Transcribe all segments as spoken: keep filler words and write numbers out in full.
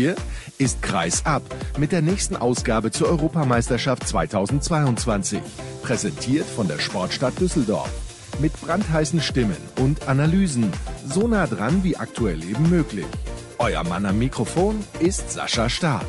hier ist Kreis ab mit der nächsten Ausgabe zur Europameisterschaft zweitausendzweiundzwanzig. Präsentiert von der Sportstadt Düsseldorf. Mit brandheißen Stimmen und Analysen. So nah dran wie aktuell eben möglich. Euer Mann am Mikrofon ist Sascha Staat.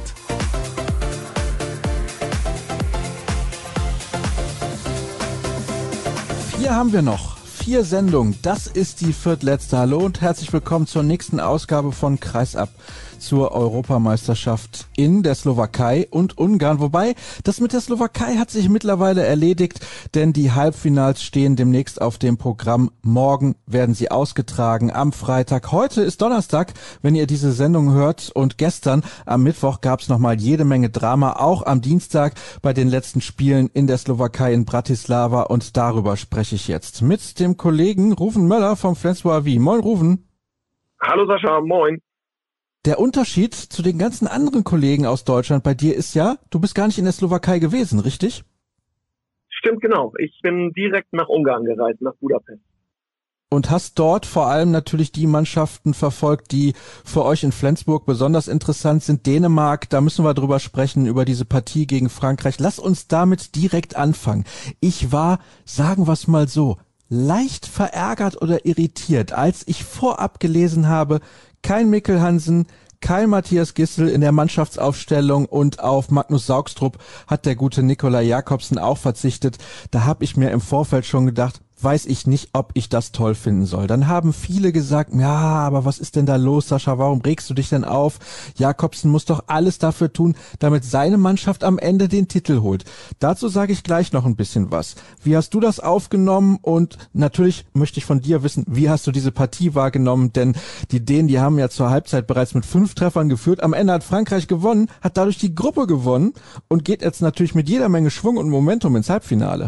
Hier haben wir noch vier Sendungen. Das ist die viertletzte. Hallo und herzlich willkommen zur nächsten Ausgabe von Kreis ab zur Europameisterschaft in der Slowakei und Ungarn. Wobei, das mit der Slowakei hat sich mittlerweile erledigt, denn die Halbfinals stehen demnächst auf dem Programm. Morgen werden sie ausgetragen am Freitag. Heute ist Donnerstag, wenn ihr diese Sendung hört. Und gestern am Mittwoch gab es nochmal jede Menge Drama, auch am Dienstag bei den letzten Spielen in der Slowakei in Bratislava. Und darüber spreche ich jetzt mit dem Kollegen Ruven Möller vom Flensburg A V. Moin Ruven. Hallo Sascha, moin. Der Unterschied zu den ganzen anderen Kollegen aus Deutschland bei dir ist ja, du bist gar nicht in der Slowakei gewesen, richtig? Stimmt, genau. Ich bin direkt nach Ungarn gereist, nach Budapest. Und hast dort vor allem natürlich die Mannschaften verfolgt, die für euch in Flensburg besonders interessant sind. Dänemark, da müssen wir drüber sprechen, über diese Partie gegen Frankreich. Lass uns damit direkt anfangen. Ich war, sagen wir es mal so, leicht verärgert oder irritiert, als ich vorab gelesen habe, kein Mikkel Hansen, kein Matthias Gisdel in der Mannschaftsaufstellung und auf Magnus Saugstrup hat der gute Nikolaj Jakobsen auch verzichtet. Da habe ich mir im Vorfeld schon gedacht, weiß ich nicht, ob ich das toll finden soll. Dann haben viele gesagt, ja, aber was ist denn da los, Sascha, warum regst du dich denn auf? Jakobsen muss doch alles dafür tun, damit seine Mannschaft am Ende den Titel holt. Dazu sage ich gleich noch ein bisschen was. Wie hast du das aufgenommen? Und natürlich möchte ich von dir wissen, wie hast du diese Partie wahrgenommen? Denn die Dänen, die haben ja zur Halbzeit bereits mit fünf Treffern geführt. Am Ende hat Frankreich gewonnen, hat dadurch die Gruppe gewonnen und geht jetzt natürlich mit jeder Menge Schwung und Momentum ins Halbfinale.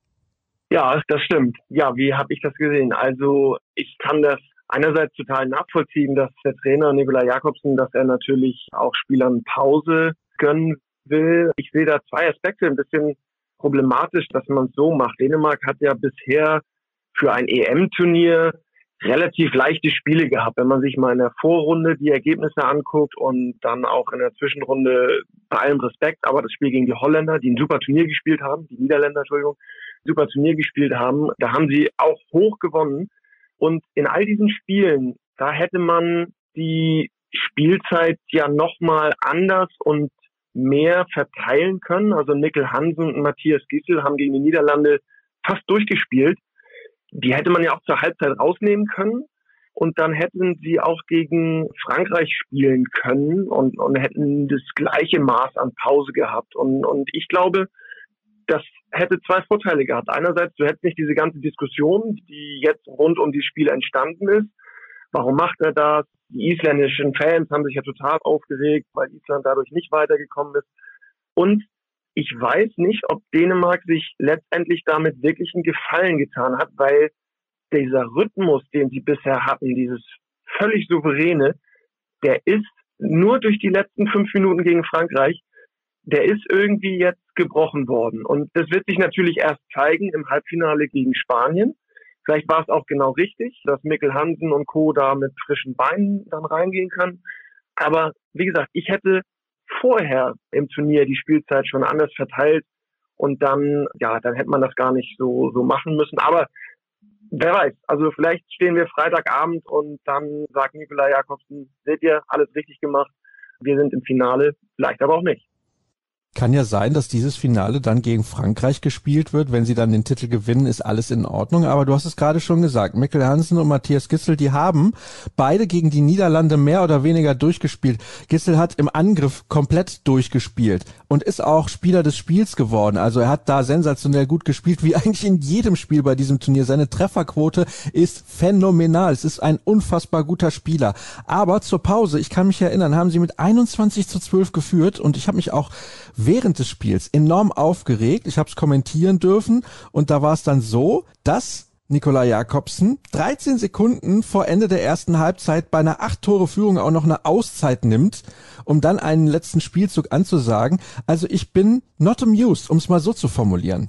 Ja, das stimmt. Ja, wie habe ich das gesehen? Also ich kann das einerseits total nachvollziehen, dass der Trainer Nikolaj Jakobsen, dass er natürlich auch Spielern Pause gönnen will. Ich sehe da zwei Aspekte, ein bisschen problematisch, dass man es so macht. Dänemark hat ja bisher für ein E M-Turnier relativ leichte Spiele gehabt. Wenn man sich mal in der Vorrunde die Ergebnisse anguckt und dann auch in der Zwischenrunde, bei allem Respekt, aber das Spiel gegen die Holländer, die ein super Turnier gespielt haben, die Niederländer, Entschuldigung, super Turnier gespielt haben, da haben sie auch hoch gewonnen. Und in all diesen Spielen, da hätte man die Spielzeit ja nochmal anders und mehr verteilen können. Also Mikkel Hansen und Matthias Gisdel haben gegen die Niederlande fast durchgespielt. Die hätte man ja auch zur Halbzeit rausnehmen können. Und dann hätten sie auch gegen Frankreich spielen können und, und hätten das gleiche Maß an Pause gehabt. Und, und ich glaube, das hätte zwei Vorteile gehabt. Einerseits, du hättest nicht diese ganze Diskussion, die jetzt rund um die Spiele entstanden ist. Warum macht er das? Die isländischen Fans haben sich ja total aufgeregt, weil Island dadurch nicht weitergekommen ist. Und ich weiß nicht, ob Dänemark sich letztendlich damit wirklich einen Gefallen getan hat, weil dieser Rhythmus, den sie bisher hatten, dieses völlig souveräne, der ist nur durch die letzten fünf Minuten gegen Frankreich, der ist irgendwie jetzt gebrochen worden. Und das wird sich natürlich erst zeigen im Halbfinale gegen Spanien. Vielleicht war es auch genau richtig, dass Mikkel Hansen und Co. da mit frischen Beinen dann reingehen können. Aber wie gesagt, ich hätte vorher im Turnier die Spielzeit schon anders verteilt und dann, ja, dann hätte man das gar nicht so, so machen müssen. Aber wer weiß, also vielleicht stehen wir Freitagabend und dann sagt Nikolaj Jakobsen, seht ihr, alles richtig gemacht, wir sind im Finale, vielleicht aber auch nicht. Kann ja sein, dass dieses Finale dann gegen Frankreich gespielt wird. Wenn sie dann den Titel gewinnen, ist alles in Ordnung. Aber du hast es gerade schon gesagt, Mikkel Hansen und Matthias Gisdel, die haben beide gegen die Niederlande mehr oder weniger durchgespielt. Gisdel hat im Angriff komplett durchgespielt und ist auch Spieler des Spiels geworden. Also er hat da sensationell gut gespielt, wie eigentlich in jedem Spiel bei diesem Turnier. Seine Trefferquote ist phänomenal. Es ist ein unfassbar guter Spieler. Aber zur Pause, ich kann mich erinnern, haben sie mit einundzwanzig zu zwölf geführt und ich habe mich auch während des Spiels enorm aufgeregt. Ich habe es kommentieren dürfen und da war es dann so, dass Nikolaj Jakobsen dreizehn Sekunden vor Ende der ersten Halbzeit bei einer acht Tore Führung auch noch eine Auszeit nimmt, um dann einen letzten Spielzug anzusagen. Also ich bin not amused, um es mal so zu formulieren.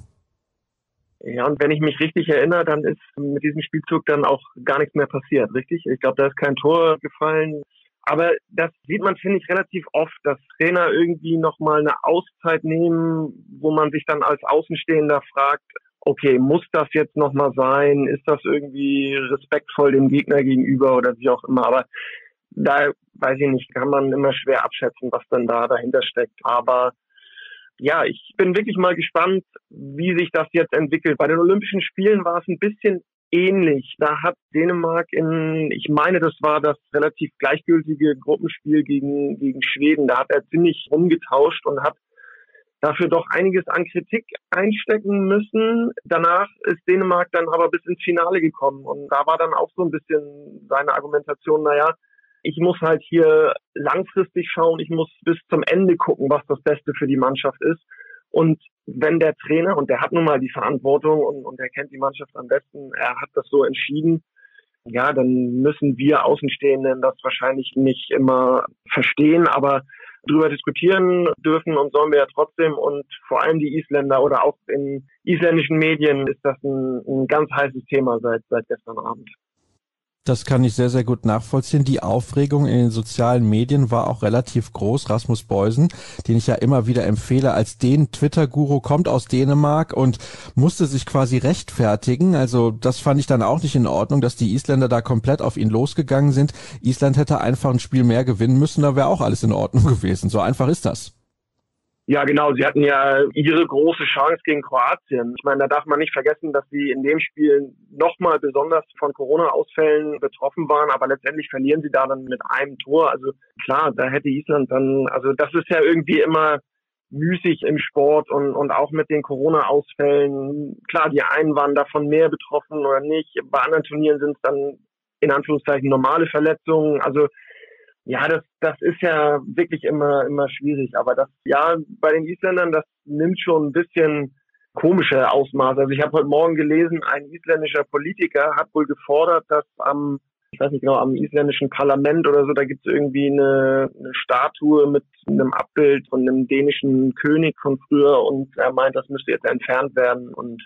Ja, und wenn ich mich richtig erinnere, dann ist mit diesem Spielzug dann auch gar nichts mehr passiert, richtig? Ich glaube, da ist kein Tor gefallen. Aber das sieht man, finde ich, relativ oft, dass Trainer irgendwie nochmal eine Auszeit nehmen, wo man sich dann als Außenstehender fragt, okay, muss das jetzt nochmal sein? Ist das irgendwie respektvoll dem Gegner gegenüber oder wie auch immer? Aber da, weiß ich nicht, kann man immer schwer abschätzen, was dann da dahinter steckt. Aber ja, ich bin wirklich mal gespannt, wie sich das jetzt entwickelt. Bei den Olympischen Spielen war es ein bisschen ähnlich. Da hat Dänemark in, ich meine, das war das relativ gleichgültige Gruppenspiel gegen, gegen Schweden. Da hat er ziemlich rumgetauscht und hat dafür doch einiges an Kritik einstecken müssen. Danach ist Dänemark dann aber bis ins Finale gekommen. Und da war dann auch so ein bisschen seine Argumentation, naja, ich muss halt hier langfristig schauen, ich muss bis zum Ende gucken, was das Beste für die Mannschaft ist. Und wenn der Trainer, und der hat nun mal die Verantwortung und, und er kennt die Mannschaft am besten, er hat das so entschieden, ja, dann müssen wir Außenstehenden das wahrscheinlich nicht immer verstehen, aber drüber diskutieren dürfen und sollen wir ja trotzdem, und vor allem die Isländer oder auch in isländischen Medien ist das ein, ein ganz heißes Thema seit, seit gestern Abend. Das kann ich sehr, sehr gut nachvollziehen. Die Aufregung in den sozialen Medien war auch relativ groß. Rasmus Boysen, den ich ja immer wieder empfehle als den Twitter-Guru, kommt aus Dänemark und musste sich quasi rechtfertigen. Also das fand ich dann auch nicht in Ordnung, dass die Isländer da komplett auf ihn losgegangen sind. Island hätte einfach ein Spiel mehr gewinnen müssen, da wäre auch alles in Ordnung gewesen. So einfach ist das. Ja, genau. Sie hatten ja ihre große Chance gegen Kroatien. Ich meine, da darf man nicht vergessen, dass sie in dem Spiel nochmal besonders von Corona-Ausfällen betroffen waren. Aber letztendlich verlieren sie da dann mit einem Tor. Also klar, da hätte Island dann, also das ist ja irgendwie immer müßig im Sport und, und auch mit den Corona-Ausfällen. Klar, die einen waren davon mehr betroffen oder nicht. Bei anderen Turnieren sind es dann in Anführungszeichen normale Verletzungen. Also ja, das, das ist ja wirklich immer, immer schwierig. Aber das, ja, bei den Isländern, das nimmt schon ein bisschen komische Ausmaße. Also ich habe heute Morgen gelesen, ein isländischer Politiker hat wohl gefordert, dass am, ich weiß nicht genau, am isländischen Parlament oder so, da gibt es irgendwie eine, eine Statue mit einem Abbild von einem dänischen König von früher und er meint, das müsste jetzt entfernt werden. Und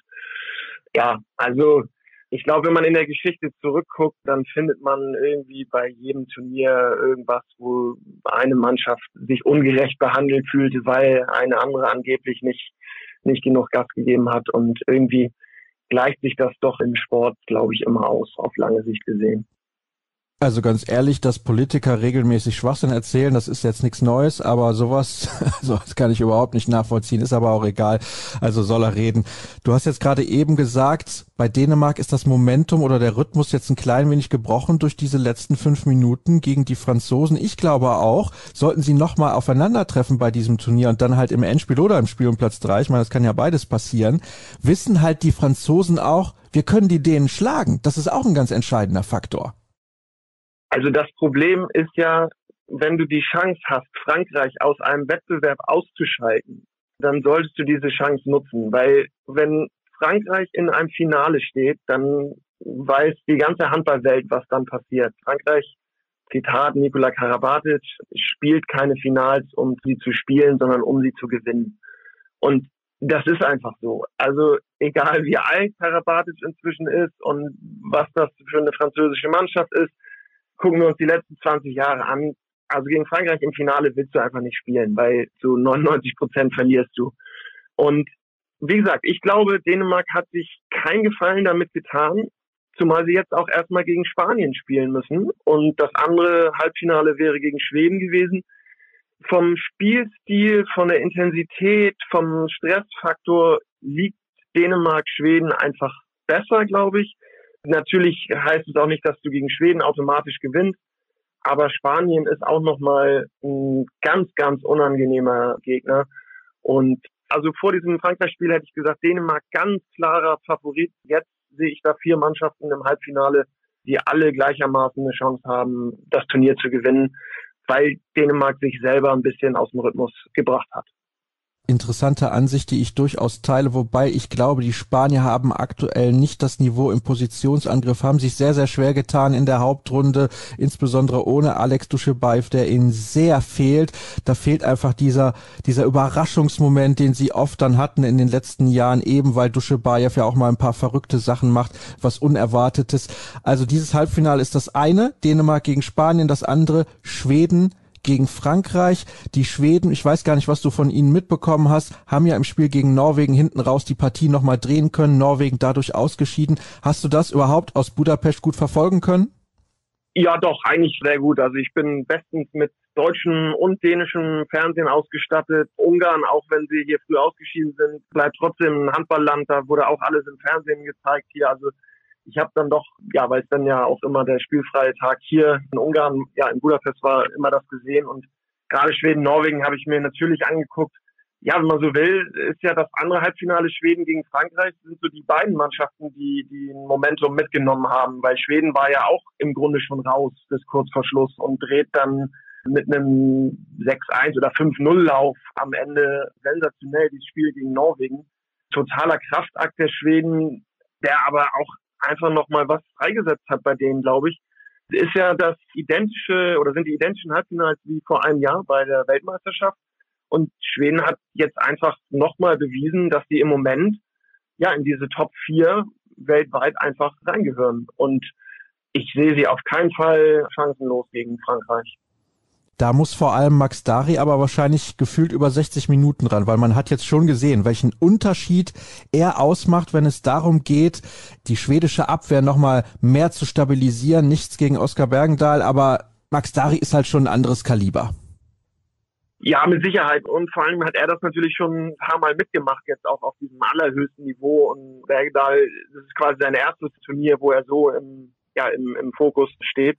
ja, also ich glaube, wenn man in der Geschichte zurückguckt, dann findet man irgendwie bei jedem Turnier irgendwas, wo eine Mannschaft sich ungerecht behandelt fühlte, weil eine andere angeblich nicht, nicht genug Gas gegeben hat. Und irgendwie gleicht sich das doch im Sport, glaube ich, immer aus, auf lange Sicht gesehen. Also ganz ehrlich, dass Politiker regelmäßig Schwachsinn erzählen, das ist jetzt nichts Neues, aber sowas, sowas kann ich überhaupt nicht nachvollziehen, ist aber auch egal, also soll er reden. Du hast jetzt gerade eben gesagt, bei Dänemark ist das Momentum oder der Rhythmus jetzt ein klein wenig gebrochen durch diese letzten fünf Minuten gegen die Franzosen. Ich glaube auch, sollten sie nochmal aufeinandertreffen bei diesem Turnier und dann halt im Endspiel oder im Spiel um Platz drei, ich meine, das kann ja beides passieren, wissen halt die Franzosen auch, wir können die Dänen schlagen. Das ist auch ein ganz entscheidender Faktor. Also das Problem ist ja, wenn du die Chance hast, Frankreich aus einem Wettbewerb auszuschalten, dann solltest du diese Chance nutzen. Weil wenn Frankreich in einem Finale steht, dann weiß die ganze Handballwelt, was dann passiert. Frankreich, Zitat Nikola Karabatic, spielt keine Finals, um sie zu spielen, sondern um sie zu gewinnen. Und das ist einfach so. Also egal wie alt Karabatic inzwischen ist und was das für eine französische Mannschaft ist, gucken wir uns die letzten zwanzig Jahre an. Also gegen Frankreich im Finale willst du einfach nicht spielen, weil zu neunundneunzig Prozent verlierst du. Und wie gesagt, ich glaube, Dänemark hat sich keinen Gefallen damit getan, zumal sie jetzt auch erstmal gegen Spanien spielen müssen. Und das andere Halbfinale wäre gegen Schweden gewesen. Vom Spielstil, von der Intensität, vom Stressfaktor liegt Dänemark Schweden einfach besser, glaube ich. Natürlich heißt es auch nicht, dass du gegen Schweden automatisch gewinnst, aber Spanien ist auch nochmal ein ganz, ganz unangenehmer Gegner. Und also vor diesem Frankreich-Spiel hätte ich gesagt, Dänemark ganz klarer Favorit. Jetzt sehe ich da vier Mannschaften im Halbfinale, die alle gleichermaßen eine Chance haben, das Turnier zu gewinnen, weil Dänemark sich selber ein bisschen aus dem Rhythmus gebracht hat. Interessante Ansicht, die ich durchaus teile, wobei ich glaube, die Spanier haben aktuell nicht das Niveau im Positionsangriff, haben sich sehr, sehr schwer getan in der Hauptrunde, insbesondere ohne Alex Duschebaev, der ihnen sehr fehlt. Da fehlt einfach dieser dieser Überraschungsmoment, den sie oft dann hatten in den letzten Jahren, eben weil Duschebaev ja auch mal ein paar verrückte Sachen macht, was Unerwartetes. Also dieses Halbfinale ist das eine, Dänemark gegen Spanien, das andere Schweden gegen Frankreich. Die Schweden, ich weiß gar nicht, was du von ihnen mitbekommen hast, haben ja im Spiel gegen Norwegen hinten raus die Partie nochmal drehen können, Norwegen dadurch ausgeschieden. Hast du das überhaupt aus Budapest gut verfolgen können? Ja, doch, eigentlich sehr gut. Also ich bin bestens mit deutschen und dänischen Fernsehen ausgestattet. Ungarn, auch wenn sie hier früh ausgeschieden sind, bleibt trotzdem ein Handballland. Da wurde auch alles im Fernsehen gezeigt hier. Also ich habe dann doch, ja, weil es dann ja auch immer der spielfreie Tag hier in Ungarn, ja, in Budapest war, immer das gesehen. Und gerade Schweden, Norwegen habe ich mir natürlich angeguckt. Ja, wenn man so will, ist ja das andere Halbfinale Schweden gegen Frankreich, sind so die beiden Mannschaften, die die ein Momentum mitgenommen haben. Weil Schweden war ja auch im Grunde schon raus bis kurz vor Schluss und dreht dann mit einem sechs eins oder fünf null Lauf am Ende sensationell dieses Spiel gegen Norwegen. Totaler Kraftakt der Schweden, der aber auch einfach nochmal was freigesetzt hat bei denen, glaube ich. Ist ja das identische oder sind die identischen Halbfinals wie vor einem Jahr bei der Weltmeisterschaft. Und Schweden hat jetzt einfach nochmal bewiesen, dass sie im Moment ja in diese Top vier weltweit einfach reingehören. Und ich sehe sie auf keinen Fall chancenlos gegen Frankreich. Da muss vor allem Max Dari aber wahrscheinlich gefühlt über sechzig Minuten ran, weil man hat jetzt schon gesehen, welchen Unterschied er ausmacht, wenn es darum geht, die schwedische Abwehr nochmal mehr zu stabilisieren. Nichts gegen Oskar Bergendahl, aber Max Dari ist halt schon ein anderes Kaliber. Ja, mit Sicherheit. Und vor allem hat er das natürlich schon ein paar Mal mitgemacht, jetzt auch auf diesem allerhöchsten Niveau. Und Bergendahl, das ist quasi sein erstes Turnier, wo er so im, ja, im, im Fokus steht.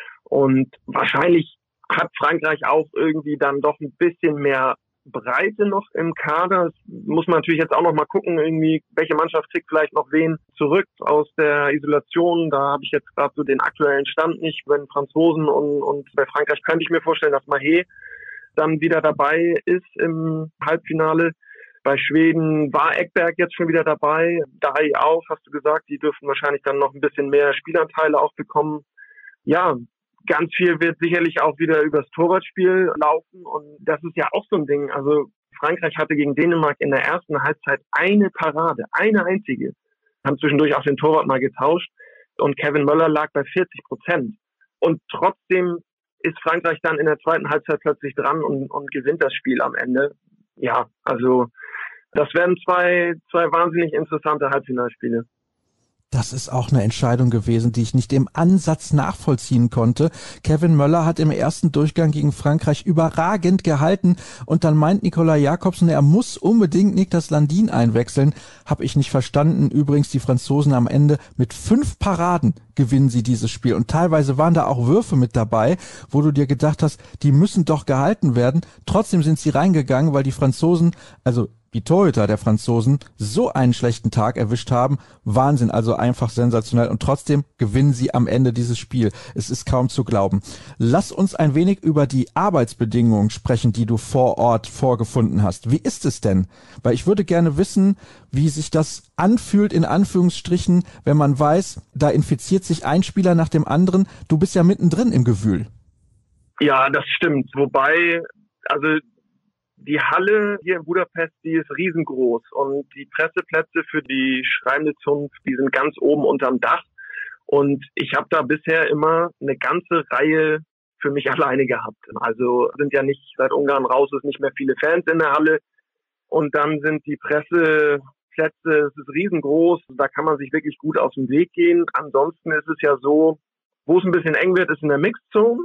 Und wahrscheinlich hat Frankreich auch irgendwie dann doch ein bisschen mehr Breite noch im Kader. Das muss man natürlich jetzt auch noch mal gucken, irgendwie, welche Mannschaft kriegt vielleicht noch wen zurück aus der Isolation. Da habe ich jetzt gerade so den aktuellen Stand nicht. Bei den Franzosen und, und bei Frankreich könnte ich mir vorstellen, dass Mahé dann wieder dabei ist im Halbfinale. Bei Schweden war Ekberg jetzt schon wieder dabei. Dahi auch, hast du gesagt. Die dürfen wahrscheinlich dann noch ein bisschen mehr Spielanteile auch bekommen. Ja, ganz viel wird sicherlich auch wieder übers Torwartspiel laufen. Und das ist ja auch so ein Ding. Also Frankreich hatte gegen Dänemark in der ersten Halbzeit eine Parade, eine einzige. Haben zwischendurch auch den Torwart mal getauscht. Und Kevin Möller lag bei vierzig Prozent. Und trotzdem ist Frankreich dann in der zweiten Halbzeit plötzlich dran und, und gewinnt das Spiel am Ende. Ja, also das werden zwei, zwei wahnsinnig interessante Halbfinalspiele. Das ist auch eine Entscheidung gewesen, die ich nicht im Ansatz nachvollziehen konnte. Kevin Möller hat im ersten Durchgang gegen Frankreich überragend gehalten und dann meint Nicolas Jakobsen, er muss unbedingt Niklas Landin einwechseln. Hab ich nicht verstanden. Übrigens, die Franzosen am Ende mit fünf Paraden gewinnen sie dieses Spiel. Und teilweise waren da auch Würfe mit dabei, wo du dir gedacht hast, die müssen doch gehalten werden. Trotzdem sind sie reingegangen, weil die Franzosen, also die Torhüter der Franzosen, so einen schlechten Tag erwischt haben. Wahnsinn, also einfach sensationell. Und trotzdem gewinnen sie am Ende dieses Spiel. Es ist kaum zu glauben. Lass uns ein wenig über die Arbeitsbedingungen sprechen, die du vor Ort vorgefunden hast. Wie ist es denn? Weil ich würde gerne wissen, wie sich das anfühlt, in Anführungsstrichen, wenn man weiß, da infiziert sich ein Spieler nach dem anderen. Du bist ja mittendrin im Gewühl. Ja, das stimmt. Wobei, also die Halle hier in Budapest, die ist riesengroß und die Presseplätze für die Schreibende Zunft, die sind ganz oben unterm Dach und ich habe da bisher immer eine ganze Reihe für mich alleine gehabt. Also sind ja nicht, seit Ungarn raus ist nicht mehr viele Fans in der Halle und dann sind die Presseplätze, es ist riesengroß, da kann man sich wirklich gut aus dem Weg gehen. Ansonsten ist es ja so, wo es ein bisschen eng wird, ist in der Mixed Zone.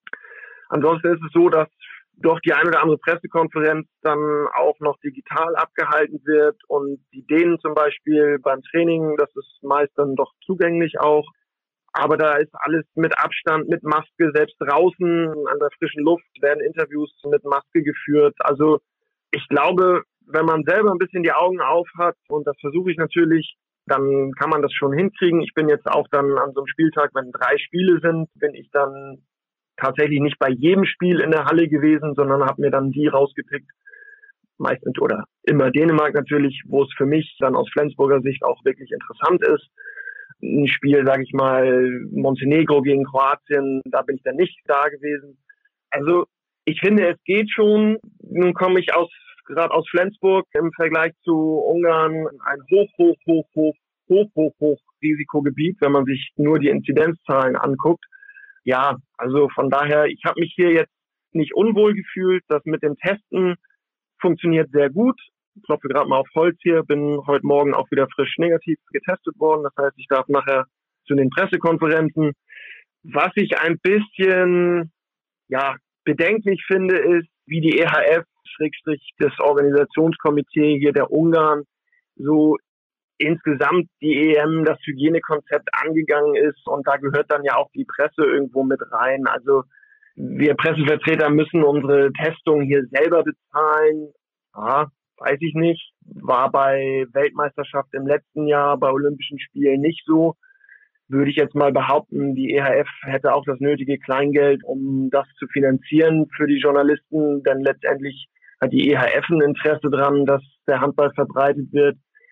Ansonsten ist es so, dass doch die eine oder andere Pressekonferenz dann auch noch digital abgehalten wird und die Dänen zum Beispiel beim Training, das ist meist dann doch zugänglich auch. Aber da ist alles mit Abstand, mit Maske, selbst draußen an der frischen Luft werden Interviews mit Maske geführt. Also ich glaube, wenn man selber ein bisschen die Augen auf hat, und das versuche ich natürlich, dann kann man das schon hinkriegen. Ich bin jetzt auch dann an so einem Spieltag, wenn drei Spiele sind, bin ich dann tatsächlich nicht bei jedem Spiel in der Halle gewesen, sondern habe mir dann die rausgepickt, meistens oder immer Dänemark natürlich, wo es für mich dann aus Flensburger Sicht auch wirklich interessant ist. Ein Spiel, sage ich mal, Montenegro gegen Kroatien, da bin ich dann nicht da gewesen. Also ich finde, es geht schon. Nun komme ich aus gerade aus Flensburg im Vergleich zu Ungarn ein hoch, hoch, hoch, hoch, hoch, hoch, hoch Risikogebiet, wenn man sich nur die Inzidenzzahlen anguckt. Ja, also von daher, ich habe mich hier jetzt nicht unwohl gefühlt. Das mit dem Testen funktioniert sehr gut. Ich klopfe gerade mal auf Holz hier, bin heute Morgen auch wieder frisch negativ getestet worden. Das heißt, ich darf nachher zu den Pressekonferenzen. Was ich ein bisschen ja bedenklich finde, ist, wie die E H F, Schrägstrich das Organisationskomitee hier der Ungarn, so insgesamt die E M, das Hygienekonzept angegangen ist. Und da gehört dann ja auch die Presse irgendwo mit rein. Also wir Pressevertreter müssen unsere Testung hier selber bezahlen. Ja, weiß ich nicht. War bei Weltmeisterschaft im letzten Jahr, bei Olympischen Spielen nicht so. Würde ich jetzt mal behaupten, die E H F hätte auch das nötige Kleingeld, um das zu finanzieren für die Journalisten. Denn letztendlich hat die E H F ein Interesse dran, dass der Handball verbreitet wird.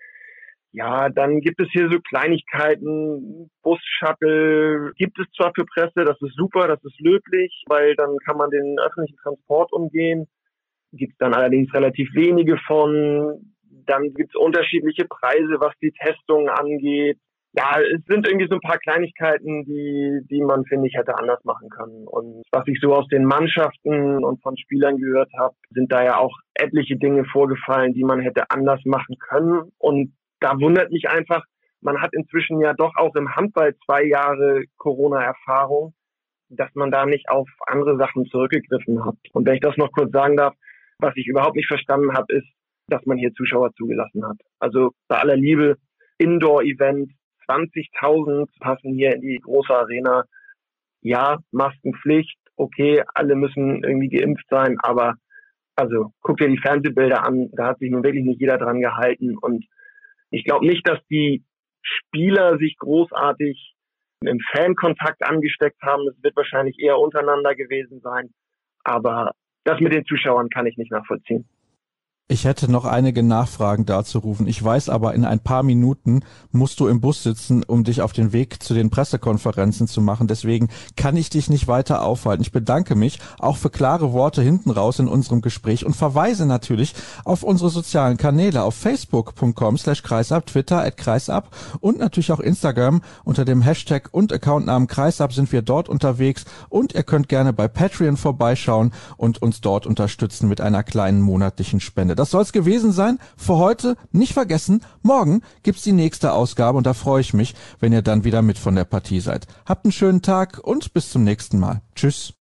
Ja, dann gibt es hier so Kleinigkeiten, Bus-Shuttle gibt es zwar für Presse, das ist super, das ist löblich, weil dann kann man den öffentlichen Transport umgehen. Gibt es dann allerdings relativ wenige von. Dann gibt es unterschiedliche Preise, was die Testung angeht. Ja, es sind irgendwie so ein paar Kleinigkeiten, die die man, finde ich, hätte anders machen können. Und was ich so aus den Mannschaften und von Spielern gehört habe, sind da ja auch etliche Dinge vorgefallen, die man hätte anders machen können. Und da wundert mich einfach, man hat inzwischen ja doch auch im Handball zwei Jahre Corona-Erfahrung, dass man da nicht auf andere Sachen zurückgegriffen hat. Und wenn ich das noch kurz sagen darf, was ich überhaupt nicht verstanden habe, ist, dass man hier Zuschauer zugelassen hat. Also bei aller Liebe, Indoor-Event, zwanzigtausend passen hier in die große Arena. Ja, Maskenpflicht, okay, alle müssen irgendwie geimpft sein, aber also guck dir die Fernsehbilder an, da hat sich nun wirklich nicht jeder dran gehalten. Und ich glaube nicht, dass die Spieler sich großartig im Fankontakt angesteckt haben. Es wird wahrscheinlich eher untereinander gewesen sein. Aber das mit den Zuschauern kann ich nicht nachvollziehen. Ich hätte noch einige Nachfragen dazu rufen. Ich weiß aber, in ein paar Minuten musst du im Bus sitzen, um dich auf den Weg zu den Pressekonferenzen zu machen. Deswegen kann ich dich nicht weiter aufhalten. Ich bedanke mich auch für klare Worte hinten raus in unserem Gespräch und verweise natürlich auf unsere sozialen Kanäle auf facebook punkt com slash kreisab, Twitter at kreisab und natürlich auch Instagram unter dem Hashtag und Accountnamen kreisab sind wir dort unterwegs. Und ihr könnt gerne bei Patreon vorbeischauen und uns dort unterstützen mit einer kleinen monatlichen Spende. Das soll's gewesen sein für heute. Nicht vergessen, morgen gibt's die nächste Ausgabe und da freue ich mich, wenn ihr dann wieder mit von der Partie seid. Habt einen schönen Tag und bis zum nächsten Mal. Tschüss.